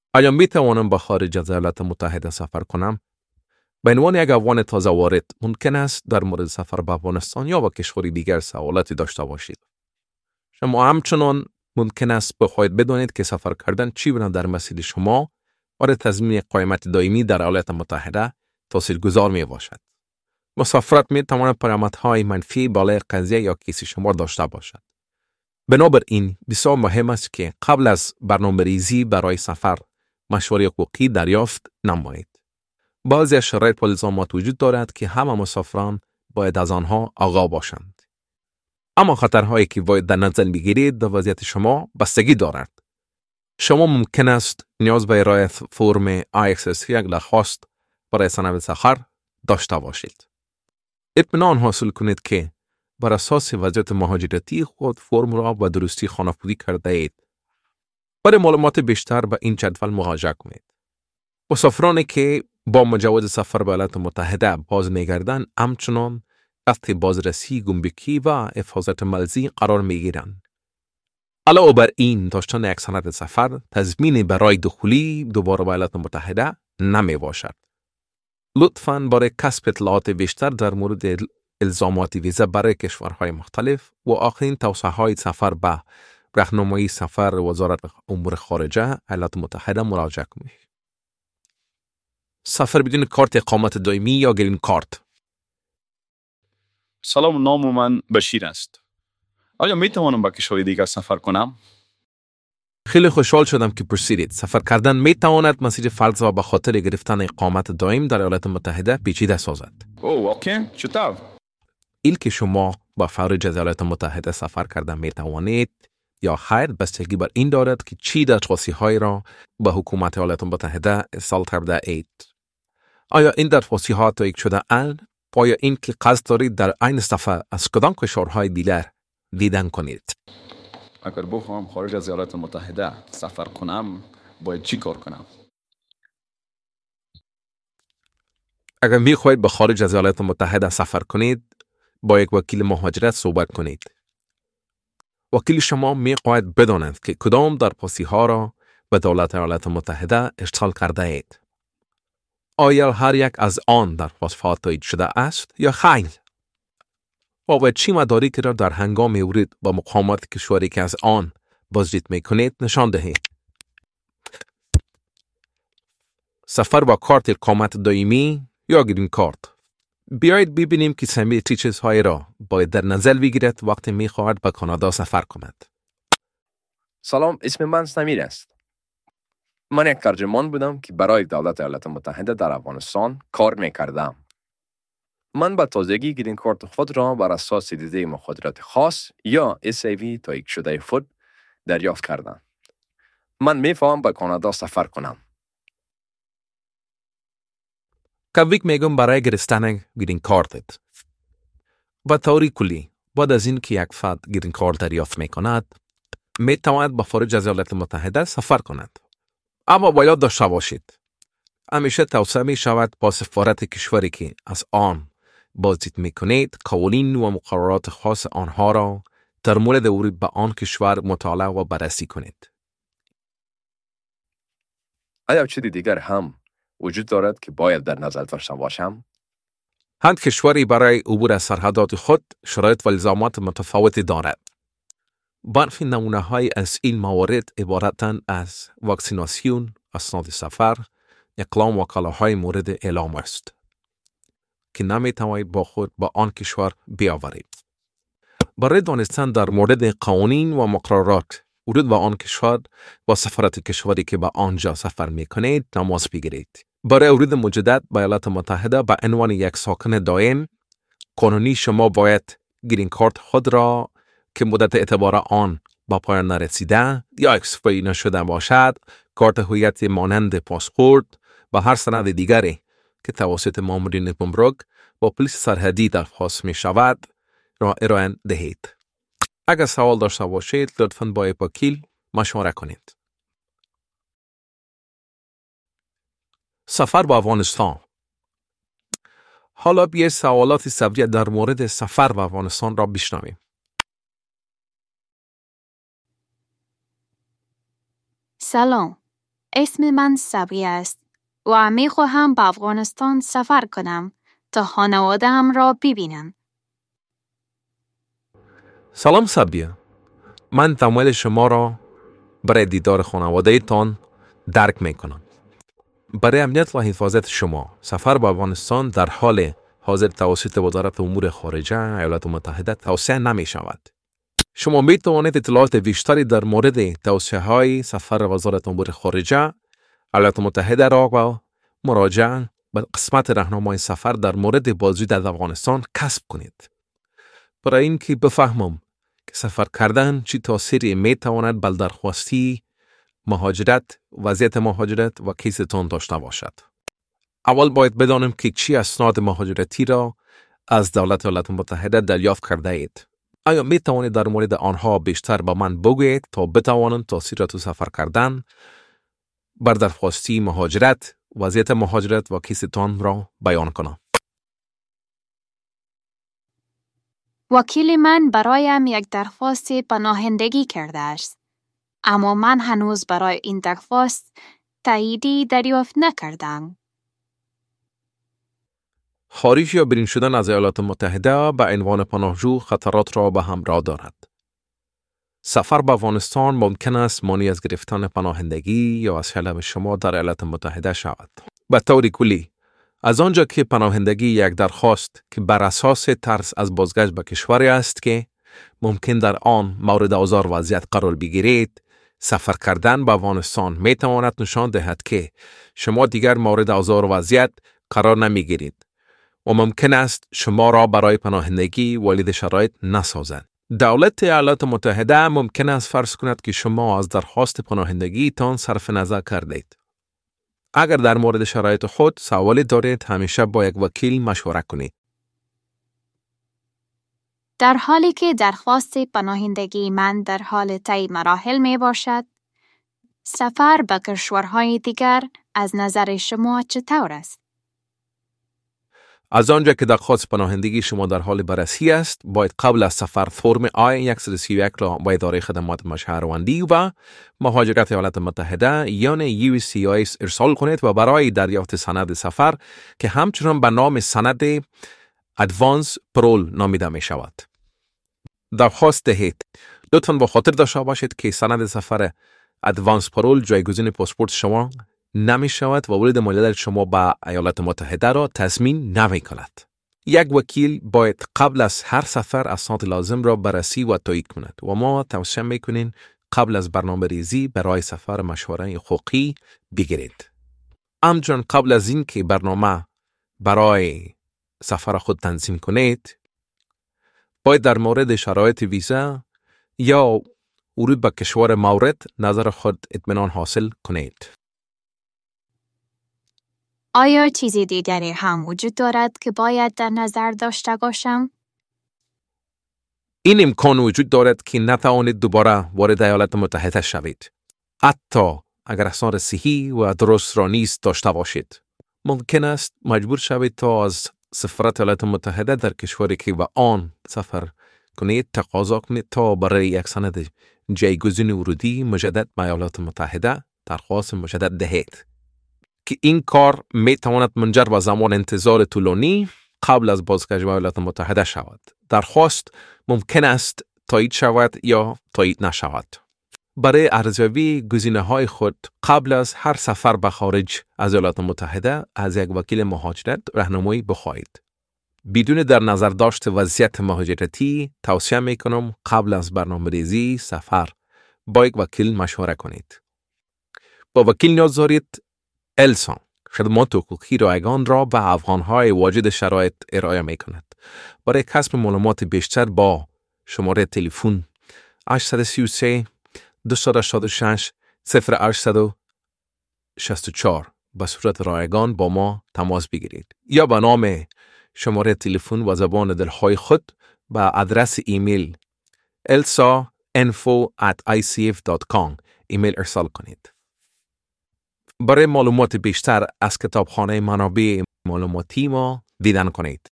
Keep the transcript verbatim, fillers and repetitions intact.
آیا می توانم به خارج از ایالات متحده سفر کنم؟ به عنوان یک افغان تازه وارد ممکن است در مورد سفر به افغانستان یا به کشوری دیگر سوالاتی داشته باشید. شما همچنان ممکن است بخواهید بدانید که سفر کردن چی گونه در مسیر شما برای تضمین اقامت دائمی در ایالات متحده تاثیرگذار می باشد. مسافرت می تواند پیامدهای منفی بالای قضیه یا کیس شما داشته باشد. بنابراین بسیار مهم است که قبل از برنامه‌ریزی برای سفر مشوره حقوقی دریافت نمایید. بعضی از شرایط و الزامات وجود دارد که همه مسافران باید از آنها آگاه باشند. اما خطرهایی که باید در نظر بگیرید در وضعیت شما بستگی دارد. شما ممکن است نیاز به ارائه فرم آی اکس اس یک درخواست برای سند سفر داشته باشید. اطمینان حاصل کنید که بر اساس وضعیت مهاجرتی خود فرم را به درستی خانه‌پردی کرده اید. برای معلومات بیشتر به این جدول مراجعه کنید. مسافرانی که با مجوز سفر به ایالات متحده باز می‌گردند همچنان تحت بازرسی گمرکی و حفاظت ملزی قرار می‌گیرند. علاوه بر این داشتن یک سند سفر تضمین برای دخولی دوباره به ایالات متحده نمی‌باشد. لطفاً برای کسب اطلاعات بیشتر در مورد الزامات ویزا برای کشورهای مختلف و آخرین توصیه‌های سفر به راهنمایی سفر وزارت امور خارجه ایالات متحده مراجعه کنید. سفر بدون کارت اقامت دائمی یا گرین کارت. سلام، نام من بشیر است. آیا می توانم به کشور دیگر سفر کنم؟ خیلی خوشحال شدم که پرسیدید. سفر کردن می تواند مسیر فرد را به خاطر گرفتن اقامت دائم در ایالات متحده پیچیده سازد. اوه اوکی، چطور؟ این که شما با خارج از ایالات متحده سفر کردن می توانید یا خیر بستگی بر این دارد که چی درخواست‌های را به حکومت ایالات متحده ارسال کرده اید. آیا این درخواست‌ها تایید شده اند؟ آیا این که قصد دارید در عین سفر از کدام کشورهای دیگر دیدن کنید؟ اگر بخواهم خارج از ایالات متحده سفر کنم باید چی کار کنم؟ اگر می خواهید به خارج از ایالات متحده سفر کنید با یک وکیل مهاجرت صحبت کنید. وکیل شما می خواهد بداند که کدام درخواست‌ها را به دولت ایالات متحده ارسال کرده اید. آیا هر یک از آن درخواست‌ها تایید شده است یا خیر؟ و باید چی مدارکی را در هنگام ورود با مقامات کشوری که از آن بازدید می کنید نشان دهید. سفر با کارت اقامت دائمی یا گرین کارت. بیایید ببینیم که سمی چه چیزهایی را باید در نظر بگیرد وقتی می خواهد به کانادا سفر کند. سلام، اسم من سمیر است. من یک ترجمان بودم که برای دولت ایالات متحده در افغانستان کار می‌کردم. من به تازگی گرین کارت خود را بر اساس دیده مخاطرات خاص یا اس ای وی تایید شده خود دریافت کردم. من می‌خواهم به کانادا سفر کنم. کویک میگم برای گرفتن گرین کارت. و طوری کلی بعد از این که یک فرد گرین کارت دریافت می‌کند می تواند به خارج از ایالات متحده سفر کند. اما باید داشته باشید. همیشه توصیه می شود با سفارت کشوری که از آن بازدید می کنید قوانین و مقررات خاص آنها را در مورد ورود به آن کشور مطالعه و بررسی کنید. آیا چیزی دیگر هم وجود دارد که باید در نظر داشته باشم؟ هر کشوری برای عبور از سرحدات خود شرایط و الزامات متفاوتی دارد. برخی نمونه‌های از این موارد عبارتند از واکسیناسیون، اسناد سفر، اقلام وکالاهای مورد اعلام است که نمی‌توانید با خود با آن کشور بیاورید. برای دانستن در مورد قوانین و مقررات ورود به آن کشور با سفارت کشوری که به آنجا سفر می‌کنید تماس بگیرید. برای ورود مجدد به ایالات متحده به عنوان یک ساکن دائم قانونی شما باید گرین کارت خود را که مدت اعتبار آن با پایان نرسیده یا اکسپایر نشده باشد، کارت هویت مانند پاسپورت و هر سند دیگری که توسط مامورین گمرک با پلیس سرحدی درخواست می شود را ارائه دهید. اگر سوال داشته باشید لطفاً با یک وکیل مشوره کنید. سفر به افغانستان. حالا بیایید سوالات سوریه در مورد سفر به افغانستان را بشنویم. سلام. اسم من صبری است و می خواهم به افغانستان سفر کنم تا خانواده‌ام را ببینم. سلام صبیه. من تمایل شما را برای دیدار خانواده تان درک می کنم. برای امنیت و حفاظت شما سفر به افغانستان در حال حاضر توسط وزارت امور خارجه ایالات متحده توصیه نمی شود. شما می توانید اطلاعات بیشتری در مورد توصیه های سفر وزارت امور خارجه ایالات متحده را با مراجعه به قسمت راهنمای سفر در مورد بازدید در افغانستان کسب کنید. برای اینکه بفهمم که سفر کردن چی تاثیری می تواند بر درخواستی مهاجرت، وضعیت مهاجرت و کیستان داشته باشد. اول باید بدانم که چی اسناد مهاجرتی را از دولت ایالات متحده دریافت کرده اید. آیا می توانید در مورد آنها بیشتر با من بگویید تا بتوانم تاثیرات سفر کردن بر درخواستی مهاجرت، وضعیت مهاجرت و کیستان را بیان کنم؟ وکیل من برایم یک درخواست پناهندگی کرده است. اما من هنوز برای این درخواست تاییدی دریافت نکردم. خارج یا برین شدن از ایالات متحده به عنوان پناهجو خطرات را به همراه دارد. سفر به افغانستان ممکن است مانع از گرفتن پناهندگی یا از طلب شما در ایالات متحده شود. به طور کلی، از آنجا که پناهندگی یک درخواست که بر اساس ترس از بازگشت به کشوری است که ممکن در آن مورد آزار وضعیت قرار بگیرید، سفر کردن به افغانستان می تواند نشان دهد که شما دیگر مورد آزار وضعیت قرار نمی گیرید و ممکن است شما را برای پناهندگی ولید شرایط نسازد. دولت ایالات متحده ممکن است فرض کند که شما از درخواست پناهندگی تان صرف نظر کردید. اگر در مورد شرایط خود سوالی دارید، همیشه با یک وکیل مشوره کنید. در حالی که درخواست پناهندگی من در حال طی مراحل می باشد، سفر به کشورهای دیگر از نظر شما چطور است؟ از آنجا که درخواست پناهندگی شما در حال بررسی است، باید قبل از سفر فرم آی صد و سی و یک را به اداره خدمات شهروندی و مهاجرت ایالات متحده یعنی یو اس سی آی اس ارسال کنید و برای دریافت سند سفر که همچنان به نام سند ادوانس پرول نامیده می شود درخواست دهید. لطفاً با خاطر داشته باشید که سند سفر ادوانس پرول جایگزین پاسپورت شما نمی شود و ولید مالیات شما به ایالات متحده را تضمین نمی کند. یک وکیل باید قبل از هر سفر اسناد لازم را بررسی و تایید کند و ما توصیه می کنیم قبل از برنامه ریزی برای سفر مشوره حقوقی بگیرید. همچنین قبل از این که برنامه برای سفر خود تنظیم کنید، باید در مورد شرایط ویزا یا ورود به کشور مورد نظر خود اطمینان حاصل کنید. آیا چیزی دیگری هم وجود دارد که باید در نظر داشته باشم؟ این امکان وجود دارد که نتوانید دوباره وارد ایالات متحده شوید. حتی اگر اسناد صحیح و درست را نیز داشته باشید. ممکن است مجبور شوید تا از سفارت ایالات متحده در کشوری که به آن سفر کنید تقاضا کنید تا برای یک سند جایگزین ورودی مجدد به ایالات متحده درخواست مجدد دهید. که این کار می تواند منجر به زمان انتظار طولانی قبل از بازگشت به ایالات متحده شود. درخواست ممکن است تایید شود یا تایید نشود. برای ارزیابی گزینه‌های خود قبل از هر سفر به خارج از ایالات متحده از یک وکیل مهاجرت راهنمایی بخواهید. بدون در نظر داشت وضعیت مهاجرتی توصیه می کنم قبل از برنامه‌ریزی سفر با یک وکیل مشوره کنید. با وکیل نیاز دارید السا خدمات حقوقی رایگان را به افغان‌های واجد شرایط ارائه می کند. برای کسب معلومات بیشتر با شماره تلفن هشت سه سه دو هشت شش صفر هشت شش چهار به صورت رایگان با ما تماس بگیرید یا به نام شماره تلفن و زبان دلخواه خود به آدرس ایمیل elsa info at i c f dot com ایمیل ارسال کنید. برای معلومات بیشتر از کتابخانه منابع معلوماتی ما دیدن کنید.